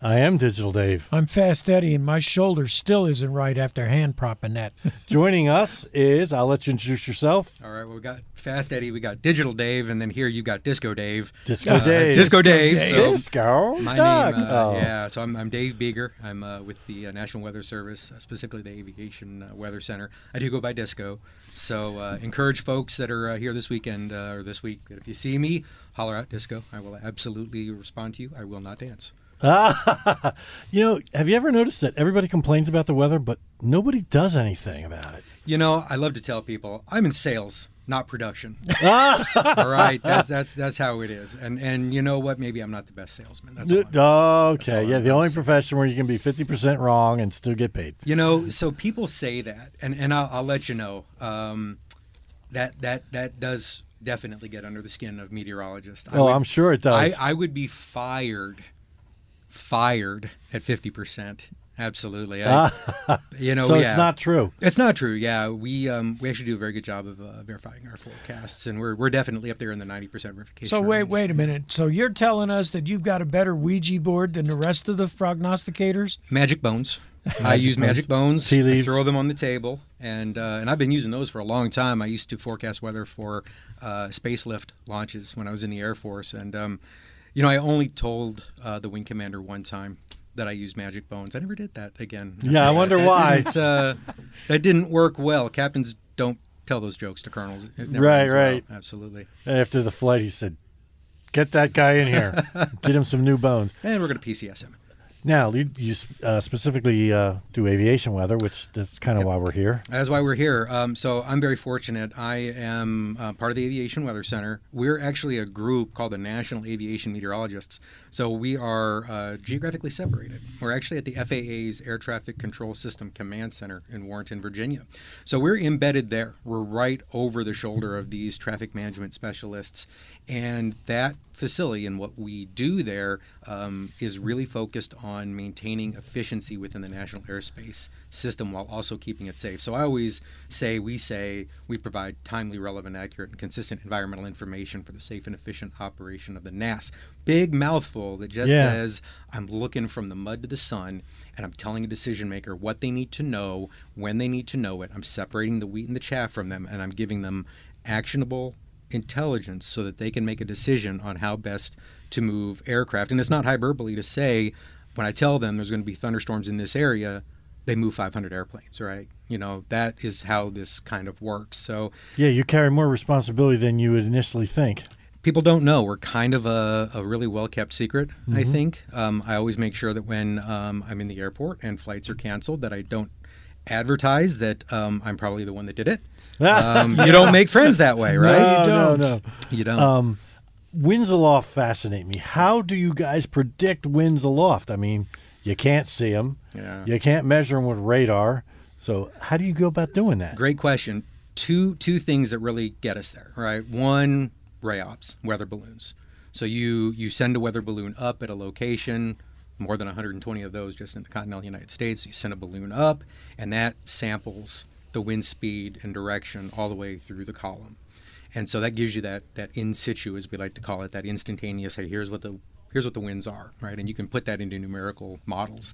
I am Digital Dave. I'm Fast Eddie, and my shoulder still isn't right after hand propping that. Joining us is, I'll let you introduce yourself. All right, well, we got Fast Eddie, we got Digital Dave, and then here you got Disco Dave. Disco Dave. Disco Dave. So Disco my Doug. name, yeah, so I'm Dave Beeger. I'm with the National Weather Service, specifically the Aviation Weather Center. I do go by Disco. So encourage folks that are here this weekend or this week that if you see me, holler out Disco. I will absolutely respond to you. I will not dance. You know, have you ever noticed that everybody complains about the weather, but nobody does anything about it? You know, I love to tell people I'm in sales, not production. All right, that's how it is. And you know what? Maybe I'm not the best salesman. That's all Okay, yeah, the only profession where you can be 50% wrong and still get paid. You know, so people say that, and I'll let you know that does definitely get under the skin of meteorologists. I'm sure it does. I would be fired at 50%. Absolutely. You know, so yeah. it's not true. It's not true. Yeah, we actually do a very good job of verifying our forecasts, and we're definitely up there in the 90% verification. So wait a minute. So you're telling us that you've got a better Ouija board than the rest of the prognosticators? Magic bones. I use magic bones. Tea leaves. I throw them on the table, and I've been using those for a long time. I used to forecast weather for space lift launches when I was in the Air Force, and you know, I only told the wing commander one time that I used magic bones. I never did that again. Yeah, I wonder why. That didn't work well. Captains don't tell those jokes to colonels. It never Right, ends well. right. Absolutely. After the flight, he said, "Get that guy in here. Get him some new bones." And we're going to PCS him. Now, you specifically do aviation weather, which is kind of why we're here. That's why we're here. So I'm very fortunate. I am part of the Aviation Weather Center. We're actually a group called the National Aviation Meteorologists. So we are geographically separated. We're actually at the FAA's Air Traffic Control System Command Center in Warrenton, Virginia. So we're embedded there. We're right over the shoulder of these traffic management specialists. And that facility and what we do there is really focused on maintaining efficiency within the national airspace system while also keeping it safe. So I always say we provide timely, relevant, accurate, and consistent environmental information for the safe and efficient operation of the NAS. Big mouthful that just says, I'm looking from the mud to the sun, and I'm telling a decision maker what they need to know, when they need to know it. I'm separating the wheat and the chaff from them, and I'm giving them actionable intelligence so that they can make a decision on how best to move aircraft. And it's not hyperbole to say, when I tell them there's going to be thunderstorms in this area, they move 500 airplanes, right? You know, that is how this kind of works. So yeah, you carry more responsibility than you would initially think. People don't know. We're kind of a really well-kept secret, I think. I always make sure that when I'm in the airport and flights are canceled that I don't advertise that I'm probably the one that did it. You don't make friends that way, right? No. You don't. Winds aloft fascinate me. How do you guys predict winds aloft? I mean, you can't see them. Yeah. You can't measure them with radar. So how do you go about doing that? Great question. Two things that really get us there, right? One, RAOPS, weather balloons. So you send a weather balloon up at a location, more than 120 of those just in the continental United States. You send a balloon up, and that samples the wind speed and direction all the way through the column. And so that gives you that in situ, as we like to call it, that instantaneous, hey, here's what the winds are, right? And you can put that into numerical models.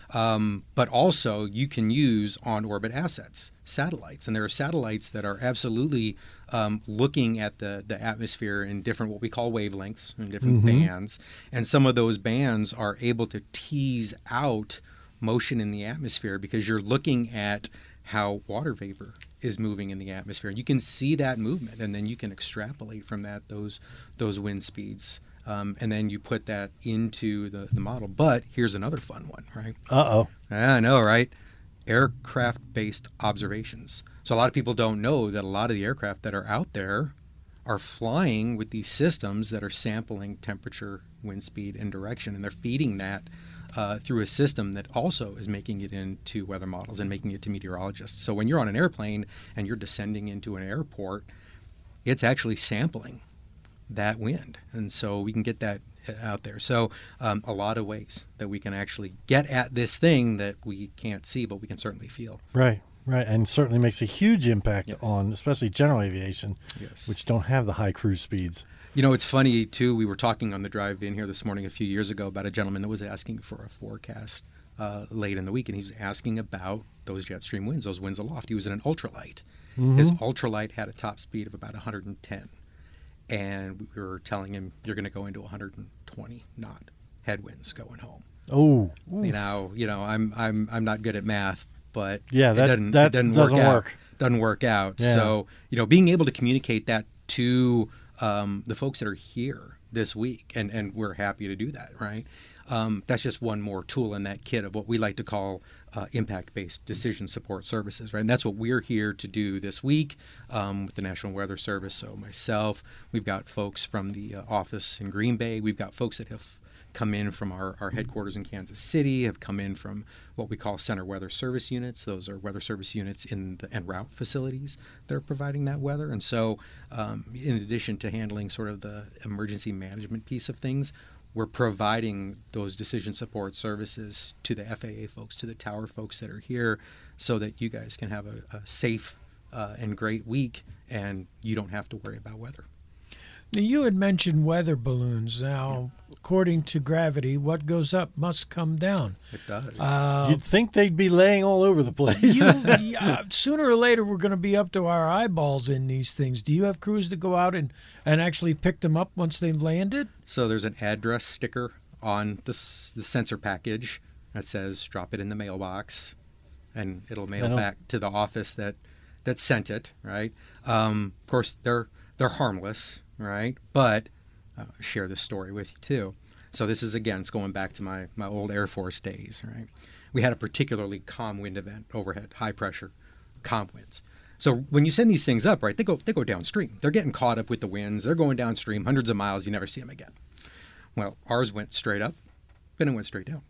But also you can use on-orbit assets, satellites. And there are satellites that are absolutely looking at the atmosphere in different, what we call wavelengths, in different bands. And some of those bands are able to tease out motion in the atmosphere because you're looking at how water vapor is moving in the atmosphere. You can see that movement, and then you can extrapolate from that those wind speeds. And then you put that into the model. But here's another fun one, right? Uh-oh. I know, right? Aircraft-based observations. So a lot of people don't know that a lot of the aircraft that are out there are flying with these systems that are sampling temperature, wind speed, and direction, and they're feeding that through a system that also is making it into weather models and making it to meteorologists. So when you're on an airplane and you're descending into an airport, it's actually sampling that wind. And so we can get that out there. So a lot of ways that we can actually get at this thing that we can't see, but we can certainly feel. Right. Right, and certainly makes a huge impact Yes. on especially general aviation, Yes. which don't have the high cruise speeds. You know, it's funny too. We were talking on the drive in here this morning a few years ago about a gentleman that was asking for a forecast late in the week, and he was asking about those jet stream winds, those winds aloft. He was in an ultralight. His ultralight had a top speed of about 110, and we were telling him you're going to go into 120 knot headwinds going home. Oh, You know, I'm not good at math, but Yeah, it that doesn't doesn't work out. work. Doesn't work out. Yeah. So being able to communicate that to the folks that are here this week, and we're happy to do that, right? That's just one more tool in that kit of what we like to call impact-based decision support services, right? And that's what we're here to do this week with the National Weather Service. So myself, we've got folks from the office in Green Bay. We've got folks that have come in from our headquarters in Kansas City, have come in from what we call center weather service units. Those are weather service units in the en route facilities that are providing that weather. And so in addition to handling sort of the emergency management piece of things, we're providing those decision support services to the FAA folks, to the tower folks that are here, so that you guys can have a safe and great week, and you don't have to worry about weather. Now, you had mentioned weather balloons. Now, according to gravity, what goes up must come down. It does. you'd think they'd be laying all over the place. Sooner or later, we're going to be up to our eyeballs in these things. Do you have crews that go out and actually pick them up once they've landed? So there's an address sticker on the sensor package that says "drop it in the mailbox," and it'll mail back to the office that sent it. Right. Of course, they're harmless, right? But share this story with you too. So this is again, it's going back to my old Air Force days. Right. We had a particularly calm wind event overhead, high pressure, calm winds. So when you send these things up, right, they go downstream. They're getting caught up with the winds. They're going downstream, hundreds of miles. You never see them again. Well, ours went straight up, then it went straight down.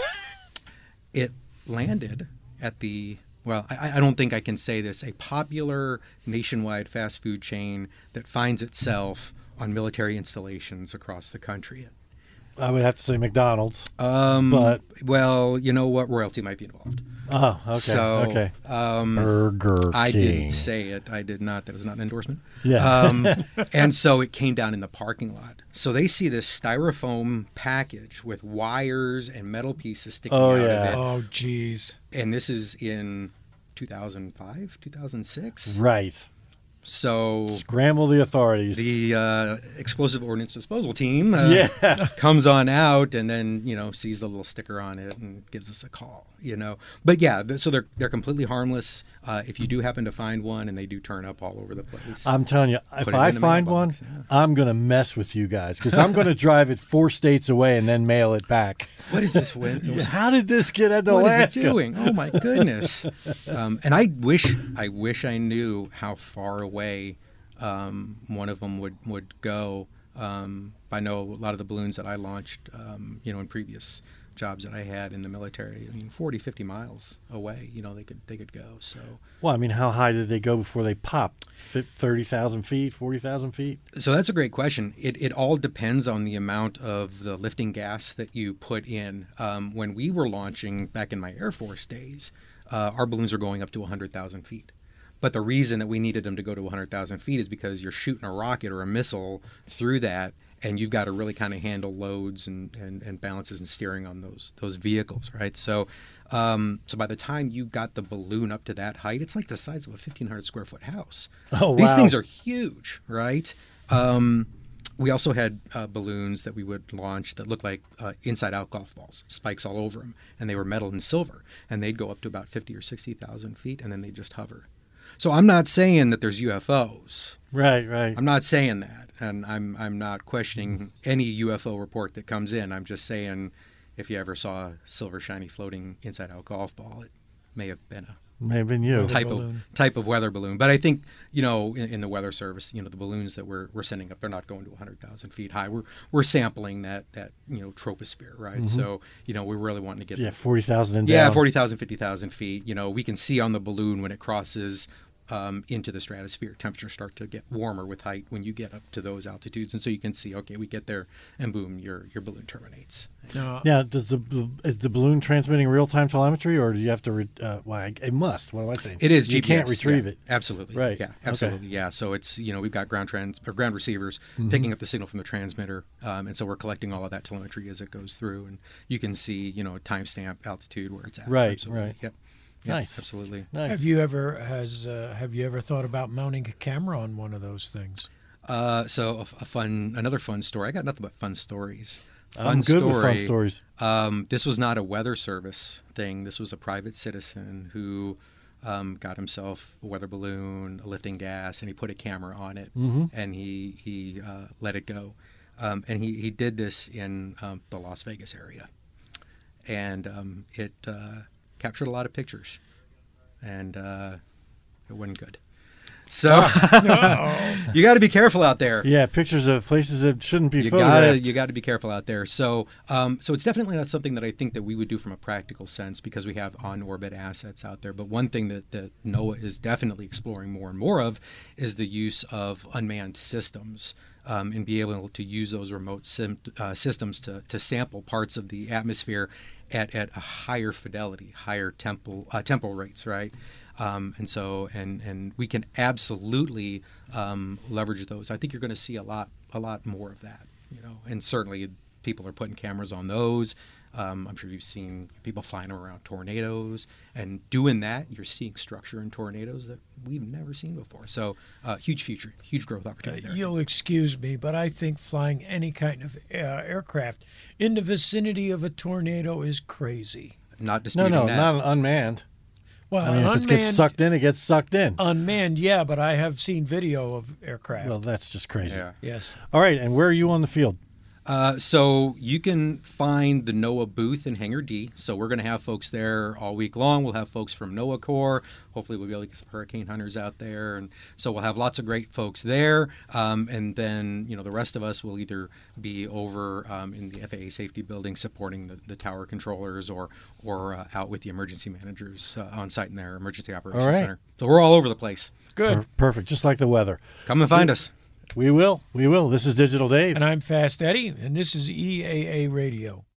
It landed at I don't think I can say this, a popular nationwide fast food chain that finds itself on military installations across the country. I would have to say McDonald's. But well, you know what? Royalty might be involved. Oh, okay. So, okay. Burger King. I didn't say it. I did not. That was not an endorsement. Yeah. And so it came down in the parking lot. So they see this styrofoam package with wires and metal pieces sticking out of it. Oh, geez. And this is in 2005, 2006. Right. So Scramble the authorities. the Explosive Ordnance Disposal Team Yeah. comes on out and then, sees the little sticker on it and gives us a call, But yeah, so they're completely harmless. If you do happen to find one, and they do turn up all over the place. I'm telling you, if Put it I in the find one, mailbox, yeah. I'm going to mess with you guys because I'm going to drive it 4 states away and then mail it back. What is this wind? How did this get into What Alaska? is it doing? Oh my goodness! And I wish I knew how far away one of them would go. I know a lot of the balloons that I launched, in previous jobs that I had in the military. 40, 50 miles away. They could go. So. Well, I mean, how high did they go before they popped? 30,000 feet, 40,000 feet? So that's a great question. It all depends on the amount of the lifting gas that you put in. When we were launching back in my Air Force days, our balloons are going up to 100,000 feet. But the reason that we needed them to go to 100,000 feet is because you're shooting a rocket or a missile through that, and you've got to really kind of handle loads and balances and steering on those vehicles, right? So by the time you got the balloon up to that height, it's like the size of a 1,500 square foot house. Oh, wow. These things are huge, right? We also had balloons that we would launch that looked like inside-out golf balls, spikes all over them, and they were metal and silver, and they'd go up to about 50 or 60,000 feet, and then they'd just hover. So I'm not saying that there's UFOs. Right. I'm not saying that, and I'm not questioning any UFO report that comes in. I'm just saying if you ever saw a silver shiny floating inside-out golf ball, it may have been a May have been you. type of weather balloon. But I think, in the weather service, the balloons that we're sending up, they're not going to 100,000 feet high. We're sampling that troposphere, right? Mm-hmm. So, we really want to get 40,000 and down. Yeah, 40,000, 50,000 feet. We can see on the balloon when it crosses into the stratosphere. Temperatures start to get warmer with height when you get up to those altitudes, and so you can see, okay, we get there, and boom, your balloon terminates. No, Now, is the balloon transmitting real-time telemetry, or do you have to? It must. What am I saying? It is GPS. You can't retrieve yeah, it. Absolutely. Right. Yeah. Absolutely. Okay. Yeah. So it's we've got ground receivers picking up the signal from the transmitter, and so we're collecting all of that telemetry as it goes through, and you can see timestamp, altitude, where it's at. Right. Absolutely. Right. Yep. Nice. Absolutely. Nice. have you ever thought about mounting a camera on one of those things? So another fun story. I got nothing but fun stories. I'm good with fun stories. This was not a weather service thing. This was a private citizen who got himself a weather balloon, a lifting gas, and he put a camera on it, and he let it go. And he did this in the Las Vegas area, and it captured a lot of pictures, and it wasn't good. So you got to be careful out there. Yeah, pictures of places that shouldn't be You photographed. got to be careful out there. So so it's definitely not something that I think that we would do from a practical sense, because we have on-orbit assets out there. But one thing that NOAA is definitely exploring more and more of is the use of unmanned systems, and be able to use those remote systems to sample parts of the atmosphere at a higher fidelity, higher temporal rates, right? And we can absolutely leverage those. I think you're going to see a lot more of that, and certainly people are putting cameras on those. I'm sure you've seen people flying around tornadoes, and doing that, you're seeing structure in tornadoes that we've never seen before. So huge future, huge growth opportunity there. You'll excuse me, but I think flying any kind of aircraft in the vicinity of a tornado is crazy. Not disputing No, that. not unmanned. Well, I mean, if it gets sucked in, it gets sucked in. Unmanned, yeah, but I have seen video of aircraft. Well, that's just crazy. Yeah. Yes. All right, and where are you on the field? So you can find the NOAA booth in Hangar D. So we're going to have folks there all week long. We'll have folks from NOAA Corps. Hopefully we'll be able to get some hurricane hunters out there. And so we'll have lots of great folks there. And then, the rest of us will either be over in the FAA safety building supporting the tower controllers, or out with the emergency managers on site in their emergency operations All right. center. So we're all over the place. Good. Perfect, just like the weather. Come and find us. We will. This is Digital Dave. And I'm Fast Eddie, and this is EAA Radio.